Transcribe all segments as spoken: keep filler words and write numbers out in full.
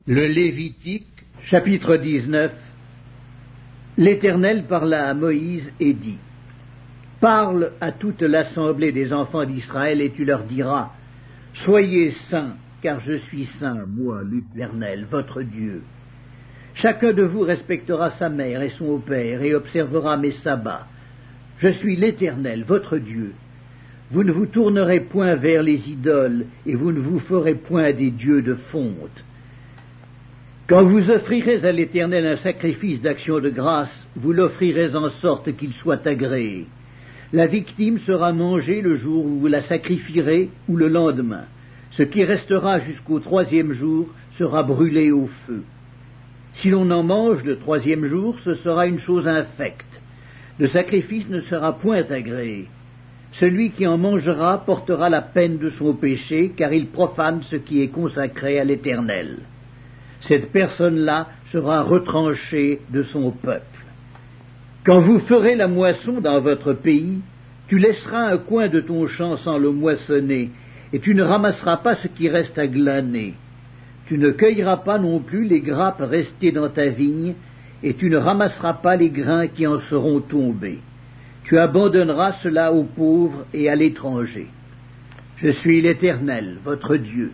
Le Lévitique, chapitre dix-neuf. L'Éternel parla à Moïse et dit: Parle à toute l'assemblée des enfants d'Israël et tu leur diras: Soyez saints, car je suis saint, moi l'Éternel, votre Dieu. Chacun de vous respectera sa mère et son père et observera mes sabbats. Je suis l'Éternel, votre Dieu. Vous ne vous tournerez point vers les idoles et vous ne vous ferez point des dieux de fonte. Quand vous offrirez à l'Éternel un sacrifice d'action de grâce, vous l'offrirez en sorte qu'il soit agréé. La victime sera mangée le jour où vous la sacrifierez ou le lendemain. Ce qui restera jusqu'au troisième jour sera brûlé au feu. Si l'on en mange le troisième jour, ce sera une chose infecte. Le sacrifice ne sera point agréé. Celui qui en mangera portera la peine de son péché, car il profane ce qui est consacré à l'Éternel. Cette personne-là sera retranchée de son peuple. Quand vous ferez la moisson dans votre pays, tu laisseras un coin de ton champ sans le moissonner, et tu ne ramasseras pas ce qui reste à glaner. Tu ne cueilleras pas non plus les grappes restées dans ta vigne, et tu ne ramasseras pas les grains qui en seront tombés. Tu abandonneras cela aux pauvres et à l'étranger. Je suis l'Éternel, votre Dieu.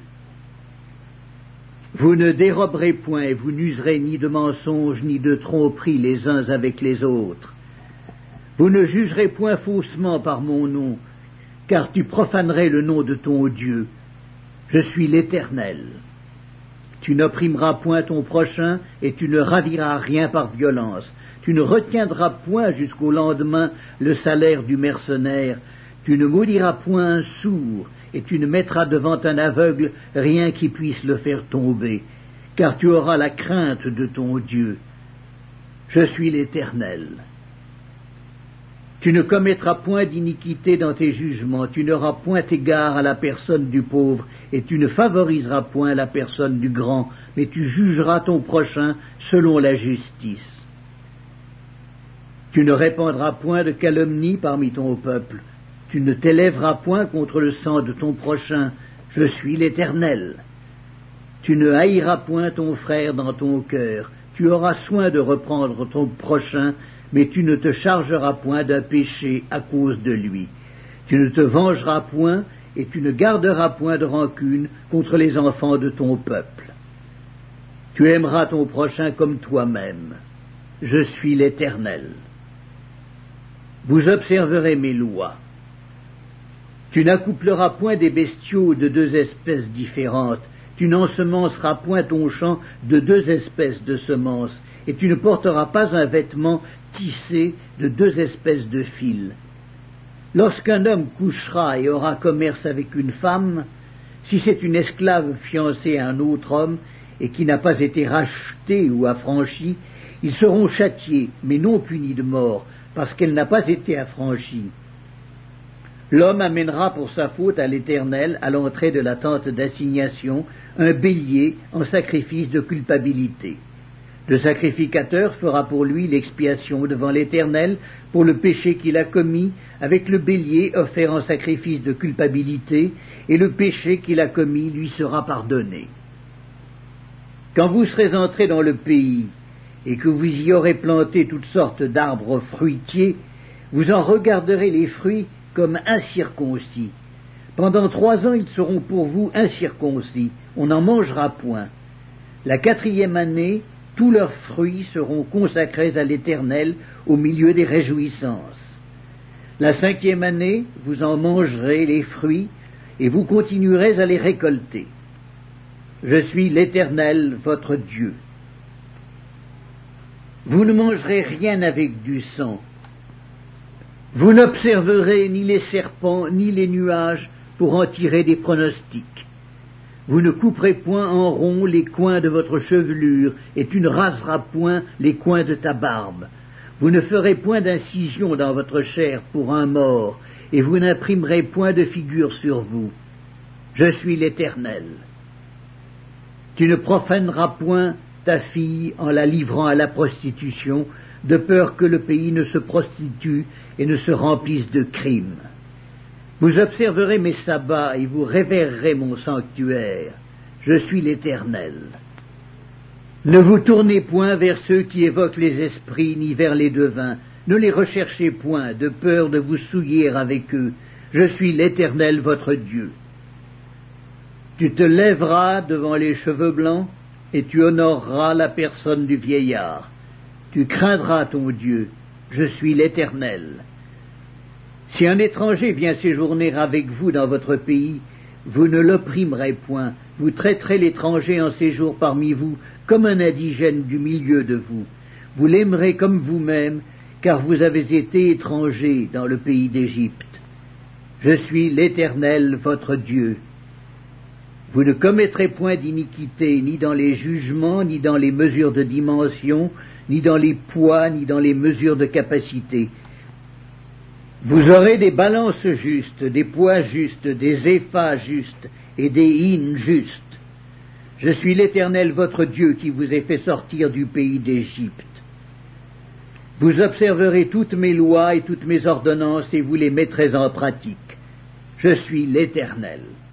Vous ne déroberez point et vous n'userez ni de mensonges ni de tromperies les uns avec les autres. Vous ne jugerez point faussement par mon nom, car tu profanerais le nom de ton Dieu. Je suis l'Éternel. Tu n'opprimeras point ton prochain et tu ne raviras rien par violence. Tu ne retiendras point jusqu'au lendemain le salaire du mercenaire. Tu ne maudiras point un sourd, et tu ne mettras devant un aveugle rien qui puisse le faire tomber, car tu auras la crainte de ton Dieu. Je suis l'Éternel. Tu ne commettras point d'iniquité dans tes jugements, tu n'auras point égard à la personne du pauvre, et tu ne favoriseras point la personne du grand, mais tu jugeras ton prochain selon la justice. Tu ne répandras point de calomnie parmi ton peuple. Tu ne t'élèveras point contre le sang de ton prochain, je suis l'Éternel. Tu ne haïras point ton frère dans ton cœur, tu auras soin de reprendre ton prochain, mais tu ne te chargeras point d'un péché à cause de lui. Tu ne te vengeras point, et tu ne garderas point de rancune contre les enfants de ton peuple. Tu aimeras ton prochain comme toi-même. Je suis l'Éternel. Vous observerez mes lois. Tu n'accoupleras point des bestiaux de deux espèces différentes, tu n'ensemenceras point ton champ de deux espèces de semences, et tu ne porteras pas un vêtement tissé de deux espèces de fils. Lorsqu'un homme couchera et aura commerce avec une femme, si c'est une esclave fiancée à un autre homme, et qui n'a pas été rachetée ou affranchie, ils seront châtiés, mais non punis de mort, parce qu'elle n'a pas été affranchie. L'homme amènera pour sa faute à l'Éternel, à l'entrée de la tente d'assignation, un bélier en sacrifice de culpabilité. Le sacrificateur fera pour lui l'expiation devant l'Éternel pour le péché qu'il a commis, avec le bélier offert en sacrifice de culpabilité, et le péché qu'il a commis lui sera pardonné. Quand vous serez entrés dans le pays, et que vous y aurez planté toutes sortes d'arbres fruitiers, vous en regarderez les fruits comme incirconcis. Pendant trois ans, ils seront pour vous incirconcis, on n'en mangera point. La quatrième année, tous leurs fruits seront consacrés à l'Éternel au milieu des réjouissances. La cinquième année, vous en mangerez les fruits, et vous continuerez à les récolter. Je suis l'Éternel, votre Dieu. Vous ne mangerez rien avec du sang. Vous n'observerez ni les serpents, ni les nuages, pour en tirer des pronostics. Vous ne couperez point en rond les coins de votre chevelure, et tu ne raseras point les coins de ta barbe. Vous ne ferez point d'incision dans votre chair pour un mort, et vous n'imprimerez point de figure sur vous. Je suis l'Éternel. Tu ne profaneras point ta fille en la livrant à la prostitution, de peur que le pays ne se prostitue et ne se remplisse de crimes. Vous observerez mes sabbats et vous révérerez mon sanctuaire. Je suis l'Éternel. Ne vous tournez point vers ceux qui évoquent les esprits, ni vers les devins. Ne les recherchez point, de peur de vous souiller avec eux. Je suis l'Éternel votre Dieu. Tu te lèveras devant les cheveux blancs, et tu honoreras la personne du vieillard. Tu craindras ton Dieu. Je suis l'Éternel. Si un étranger vient séjourner avec vous dans votre pays, vous ne l'opprimerez point. Vous traiterez l'étranger en séjour parmi vous comme un indigène du milieu de vous. Vous l'aimerez comme vous-même, car vous avez été étrangers dans le pays d'Égypte. Je suis l'Éternel, votre Dieu. Vous ne commettrez point d'iniquité, ni dans les jugements, ni dans les mesures de dimension, ni dans les poids, ni dans les mesures de capacité. Vous aurez des balances justes, des poids justes, des éphas justes et des hins justes. Je suis l'Éternel votre Dieu qui vous ai fait sortir du pays d'Égypte. Vous observerez toutes mes lois et toutes mes ordonnances et vous les mettrez en pratique. Je suis l'Éternel.